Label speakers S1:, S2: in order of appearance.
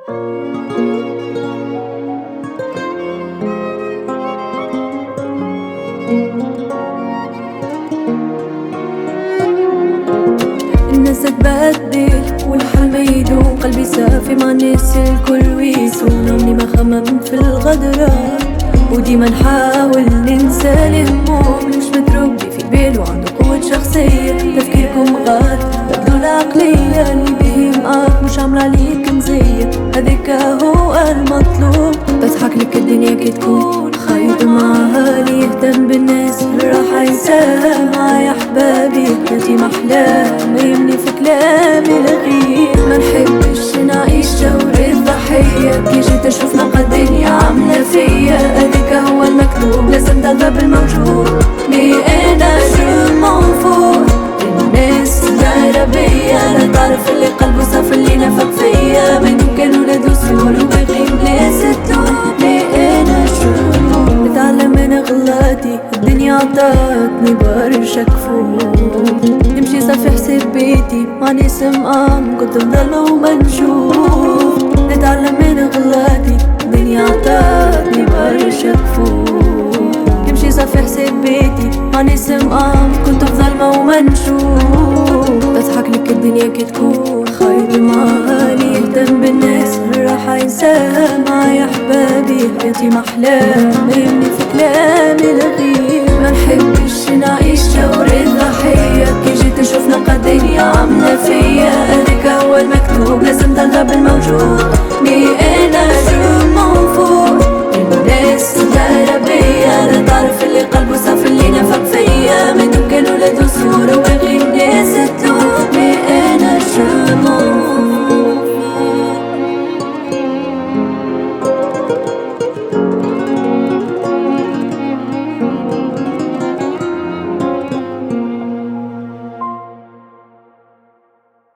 S1: الناس تبدل والحال ما يدوم، قلبي صافي مع الناس الكل ويسون. عمري ما خممت في الغدرة وديما نحاول ننسى الهموم. مش متربي في بال وعنده قوة شخصية، تفكيركم غاد بدلو العقلية. اللي بيه معاك مش عاملة عليك مزية، هذاك هو المطلوب. بضحك لك الدنيا كي تكون خايط معاها، اللي يهتم بالناس الراحة ينساها. معايا احبابي حياتي محلاها، ما يهمني في كلامي الغير. ما نحبش نعيش جور الضحية، كي جيت اشوف نلقى الدنيا عاملة فيا. هذاك هو المكتوب، لازم ترضى بالموجود. مي انا جو منفور الناس دايرة بيا، لا تعرف اللي قلبه صافي اللي نفق فيا. ما يمكن ولاد وصول وباقي بلاس التوب. مي انا جو نتعلم من غلطي، الدنيا عطاتني برشا كفور. نمشي صافي حساب بيتي مع ناس مقام، كنت مضلمة وما نشوف. نتعلم من غلطي، الدنيا عطاتني برشا كفور. نمشي صافي حساب بيتي مع ناس مقام، كنت مظلمة وما نشوف. بضحك لك الدنيا كي تكون خايب معاها، اللي يهتم بالناس الراحة ينساها. معايا احبابي حياتي محلاها، ما يهمني في كلامي الغير. ما نحبش نعيش جور الضحية، كي جيت نشوف نلقى الدنيا عاملة فيا. هذاك هو المكتوب، لازم ترضى بالموجود.